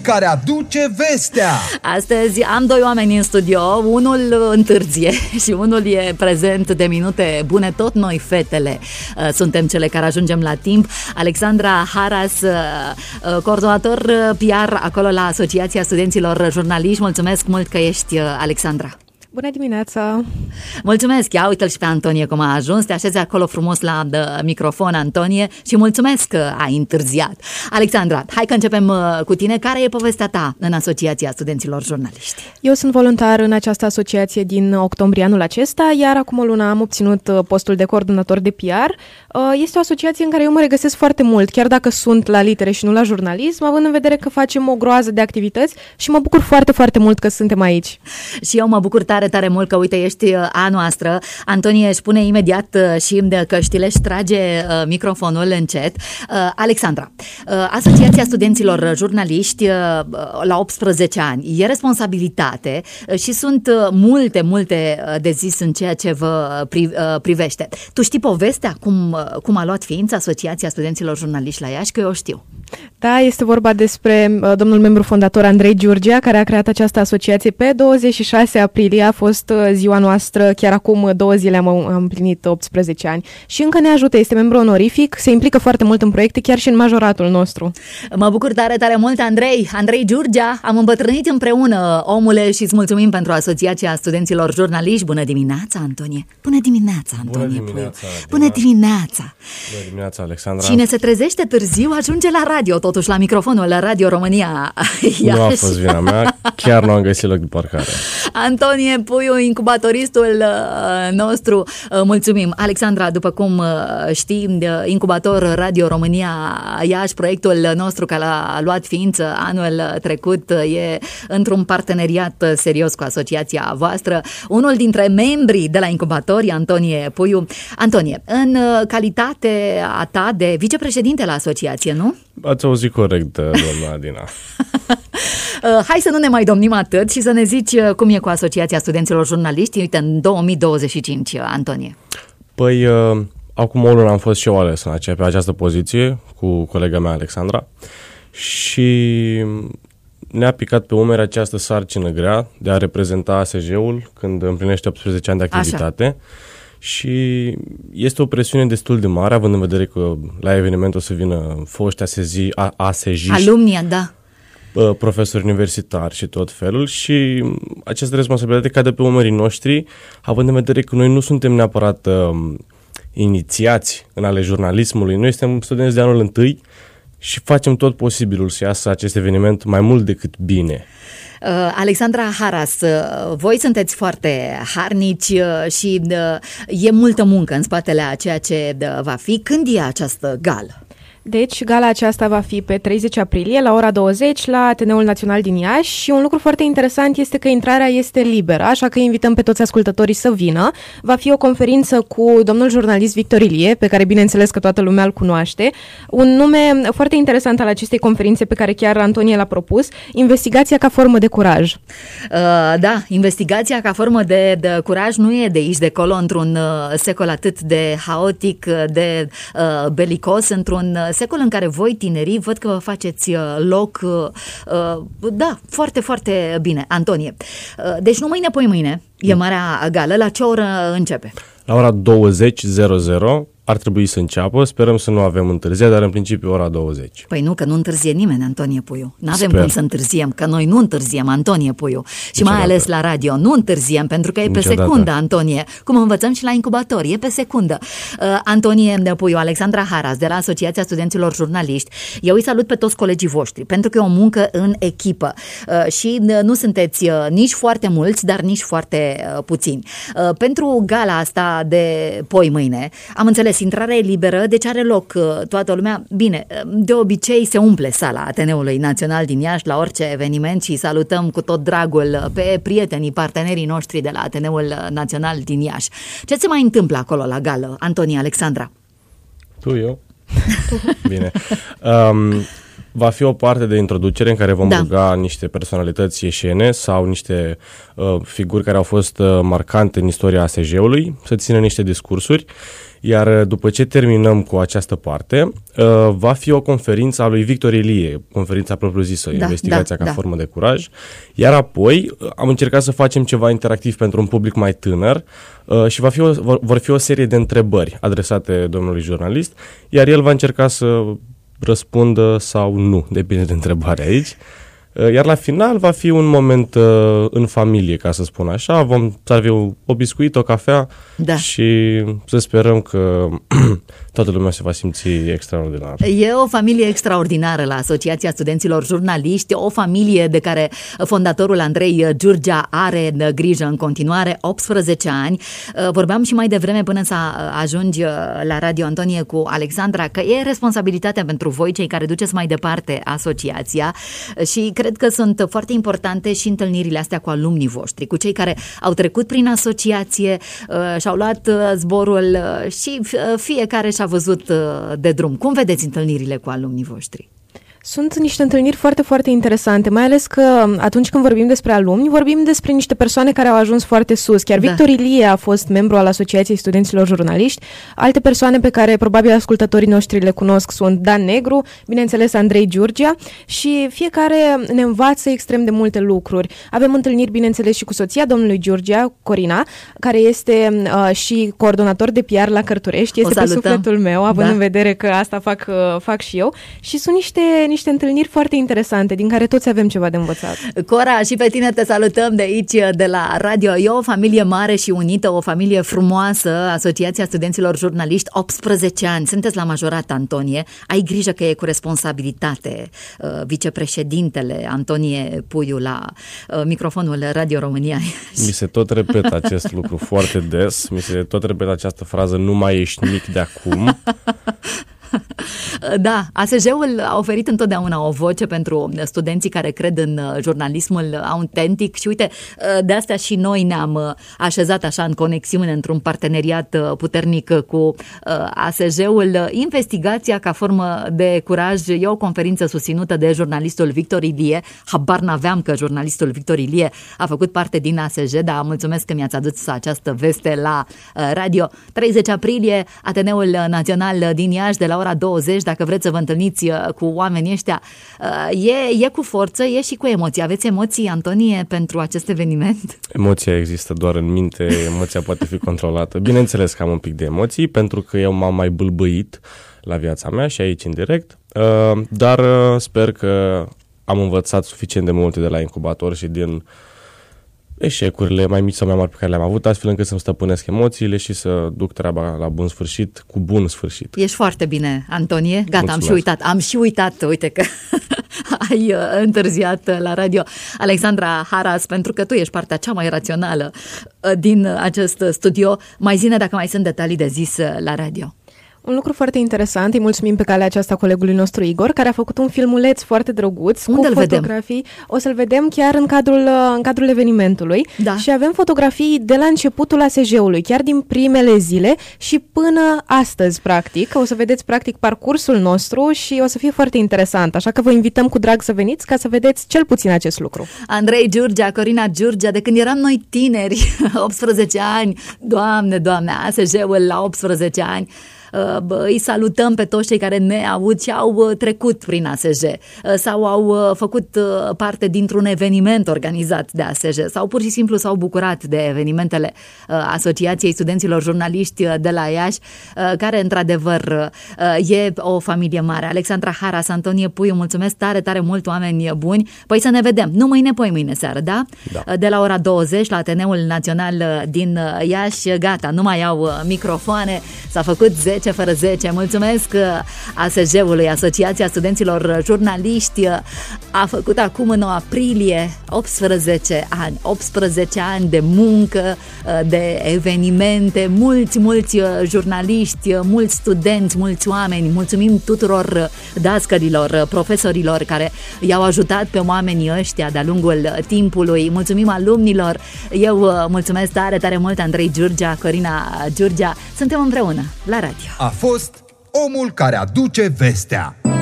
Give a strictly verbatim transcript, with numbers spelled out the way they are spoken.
care aduce vestea. Astăzi am doi oameni în studio, unul întârzie și unul e prezent de minute bune, tot noi fetele suntem cele care ajungem la timp. Alexandra Haras, coordonator P R acolo la Asociația Studenților Jurnaliști. Mulțumesc mult că ești, Alexandra. Bună dimineața! Mulțumesc! Ia uite-l și pe Antonie cum a ajuns. Te așezi acolo frumos la microfon, Antonie, și mulțumesc că ai întârziat. Alexandra, hai că începem cu tine. Care e povestea ta în Asociația Studenților Jurnaliști? Eu sunt voluntar în această asociație din octombrie anul acesta, iar acum o lună am obținut postul de coordonator de P R. Este o asociație în care eu mă regăsesc foarte mult, chiar dacă sunt la litere și nu la jurnalism, având în vedere că facem o groază de activități și mă bucur foarte, foarte mult că suntem aici. Și eu mă bucur tare tare mult că, uite, ești a noastră. Antonie își pune imediat și căștile, își trage microfonul încet. Alexandra, Asociația Studenților Jurnaliști la optsprezece ani e responsabilitate și sunt multe, multe de zis în ceea ce vă privește. Tu știi povestea cum, cum a luat ființă Asociația Studenților Jurnaliști la Iași? Că eu știu. Da, este vorba despre uh, domnul membru fondator Andrei Giurgia, care a creat această asociație pe douăzeci și șase aprilie, a fost uh, ziua noastră, chiar acum două zile am, am împlinit optsprezece ani și încă ne ajută, este membru onorific, se implică foarte mult în proiecte, chiar și în majoratul nostru. Mă bucur tare, tare mult, Andrei, Andrei Giurgia, am îmbătrânit împreună, omule, și îți mulțumim pentru Asociația Studenților Jurnaliști. Bună dimineața, Antonie! Bună dimineața, Antonie! Bună dimineața! Bună dimineața! Bună dimineața, Alexandra! Cine se trezește târziu ajunge la radio, totuși la microfonul la Radio România Iași. Nu a fost vina mea, chiar nu am găsit loc de parcare. Antonie Puiu, incubatoristul nostru, mulțumim. Alexandra, după cum știi, incubator Radio România Iași, proiectul nostru care a luat ființă anul trecut, e într-un parteneriat serios cu asociația voastră. Unul dintre membrii de la incubatori, Antonie Puiu. Antonie, în calitate a ta de vicepreședinte la asociație, nu? Ați auzit corect, doamna Adina. Hai să nu ne mai domnim atât și să ne zici cum e cu Asociația Studenților Jurnaliști, uite, în două mii douăzeci și cinci, Antonie. Păi, uh, acum o lună am fost și eu ales în acea, pe această poziție cu colega mea, Alexandra, și ne-a picat pe umeri această sarcină grea de a reprezenta A S J-ul când împlinește optsprezece ani de activitate. Așa. Și este o presiune destul de mare, având în vedere că la eveniment o să vină foști A S J-iști, alumnia, da, profesori universitari și tot felul, și această responsabilitate cade pe umerii noștri, având în vedere că noi nu suntem neapărat uh, inițiați în ale jurnalismului, noi suntem studenți de anul întâi și facem tot posibilul să iasă acest eveniment mai mult decât bine. Alexandra Haras, voi sunteți foarte harnici și e multă muncă în spatele a ceea ce va fi. Când e această gală? Deci, gala aceasta va fi pe treizeci aprilie, la ora douăzeci, la Ateneul Național din Iași, și un lucru foarte interesant este că intrarea este liberă, așa că invităm pe toți ascultătorii să vină. Va fi o conferință cu domnul jurnalist Victor Ilie, pe care bineînțeles că toată lumea îl cunoaște. Un nume foarte interesant al acestei conferințe, pe care chiar Antonie l-a propus, investigația ca formă de curaj. Uh, da, investigația ca formă de, de curaj nu e de aici, de acolo, într-un uh, secol atât de haotic, de uh, belicos, într-un secol în care voi, tinerii, văd că vă faceți loc, da, foarte, foarte bine. Antonie, deci nu mâine, poi mâine e marea gală. La ce oră începe? La ora douăzeci ar trebui să înceapă, sperăm să nu avem întârziere, dar în principiu ora douăzeci. Păi nu, că nu întârzie nimeni, Antonie Puiu. N-avem cum să întârziem, că noi nu întârziem, Antonie Puiu. Și niciodată. Mai ales la radio, nu întârziem, pentru că e niciodată. Pe secundă, Antonie. Cum învățăm și la incubator, e pe secundă. Uh, Antonie Puiu, Alexandra Haras, de la Asociația Studenților Jurnaliști. Eu îi salut pe toți colegii voștri, pentru că e o muncă în echipă. Uh, și uh, nu sunteți uh, nici foarte mulți, dar nici foarte uh, puțini. Uh, pentru gala asta de poi mâine, am înțeles, intrarea e liberă, deci are loc toată lumea. Bine, de obicei se umple sala Ateneului Național din Iași la orice eveniment și salutăm cu tot dragul pe prietenii, partenerii noștri de la Ateneul Național din Iași. Ce se mai întâmplă acolo la gală, Antonie, Alexandra? Tu, eu? Bine. Um, va fi o parte de introducere în care vom da. ruga niște personalități ieșene sau niște uh, figuri care au fost uh, marcante în istoria A S J-ului să țină niște discursuri, Iar după ce terminăm cu această parte, va fi o conferință a lui Victor Ilie, conferința propriu-zisă, da, investigația da, ca da. formă de curaj. Iar apoi am încercat să facem ceva interactiv pentru un public mai tânăr și va fi o, vor fi o serie de întrebări adresate domnului jurnalist, iar el va încerca să răspundă sau nu, depinde de întrebare aici. Iar la final va fi un moment uh, în familie, ca să spun așa. Vom servi o, o biscuit, o cafea da. și să sperăm că toată lumea se va simți extraordinar. E o familie extraordinară la Asociația Studenților Jurnaliști, o familie de care fondatorul Andrei Giurgea are grijă în continuare, optsprezece ani. Vorbeam și mai devreme până să ajungi la radio, Antonie, cu Alexandra, că e responsabilitatea pentru voi, cei care duceți mai departe asociația, și cred că sunt foarte importante și întâlnirile astea cu alumnii voștri, cu cei care au trecut prin asociație și-au luat zborul și fiecare și-a văzut de drum. Cum vedeți întâlnirile cu alumnii voștri? Sunt niște întâlniri foarte, foarte interesante, mai ales că atunci când vorbim despre alumni, vorbim despre niște persoane care au ajuns foarte sus. Chiar da. Victor Ilie a fost membru al Asociației Studenților Jurnaliști. Alte persoane pe care probabil ascultătorii noștri le cunosc sunt Dan Negru, bineînțeles Andrei Giurgea, și fiecare ne învață extrem de multe lucruri. Avem întâlniri, bineînțeles, și cu soția domnului Giurgea, Corina, care este uh, și coordonator de P R la Cărturești. Este pe sufletul meu, având da. în vedere că asta fac, uh, fac și eu. Și sunt niște niște întâlniri foarte interesante, din care toți avem ceva de învățat. Cora, și pe tine te salutăm de aici, de la radio. E o familie mare și unită, o familie frumoasă, Asociația Studenților Jurnaliști, optsprezece ani. Sunteți la majorat, Antonie. Ai grijă că e cu responsabilitate. Vicepreședintele Antonie Puiu la microfonul Radio România. Mi se tot repetă acest lucru foarte des. Mi se tot repetă această frază: nu mai ești mic de acum. Da, A S J-ul a oferit întotdeauna o voce pentru studenții care cred în jurnalismul autentic și uite, de asta și noi ne-am așezat așa în conexiune, într-un parteneriat puternic cu A S J-ul. Investigația ca formă de curaj e o conferință susținută de jurnalistul Victor Ilie. Habar n-aveam că jurnalistul Victor Ilie a făcut parte din A S J, dar mulțumesc că mi-ați adus această veste la radio. treizeci aprilie, Ateneul Național din Iași, de la ora douăzeci, dacă vreți să vă întâlniți cu oamenii ăștia. E, e cu forță, e și cu emoții. Aveți emoții, Antonie, pentru acest eveniment? Emoția există doar în minte, emoția poate fi controlată. Bineînțeles că am un pic de emoții, pentru că eu m-am mai bâlbâit la viața mea și aici în direct, dar sper că am învățat suficient de multe de la incubator și din eșecurile mai mici sau mai mari pe care le-am avut, astfel încât să-mi stăpânesc emoțiile și să duc treaba la bun sfârșit, cu bun sfârșit. Ești foarte bine, Antonie. Gata, mulțumesc. am și uitat. Am și uitat, uite că ai uh, întârziat la radio. Alexandra Haras, pentru că tu ești partea cea mai rațională uh, din acest studio. Mai zine dacă mai sunt detalii de zis uh, la radio. Un lucru foarte interesant, îi mulțumim pe calea aceasta colegului nostru Igor, care a făcut un filmuleț foarte drăguț. Unde cu fotografii. Vedem? O să-l vedem chiar în cadrul, în cadrul evenimentului. Da. Și avem fotografii de la începutul A S J-ului, chiar din primele zile și până astăzi, practic. O să vedeți, practic, parcursul nostru și o să fie foarte interesant. Așa că vă invităm cu drag să veniți ca să vedeți cel puțin acest lucru. Andrei Giurgea, Corina Giurgea, de când eram noi tineri, optsprezece ani, Doamne, Doamne, A S J-ul la optsprezece ani. Îi salutăm pe toți cei care ne aud și au trecut prin A S J sau au făcut parte dintr-un eveniment organizat de A S J sau pur și simplu s-au bucurat de evenimentele Asociației Studenților Jurnaliști de la Iași, care într-adevăr e o familie mare. Alexandra Haras, Antonie Puiu, mulțumesc tare, tare mult, oameni buni. Păi să ne vedem, nu mâine, poi mâine seară, da? Da. De la ora douăzeci la Ateneul Național din Iași. Gata, nu mai au microfoane, s-a făcut zece fără zece. Mulțumesc A S J-ului, Asociația Studenților Jurnaliști. A făcut acum în aprilie optsprezece ani. optsprezece ani de muncă, de evenimente, mulți, mulți jurnaliști, mulți studenți, mulți oameni. Mulțumim tuturor dascărilor, profesorilor care i-au ajutat pe oamenii ăștia de-a lungul timpului. Mulțumim alumnilor. Eu mulțumesc tare, tare mult, Andrei Giurgea, Corina Giurgea. Suntem împreună la radio. A fost omul care aduce vestea.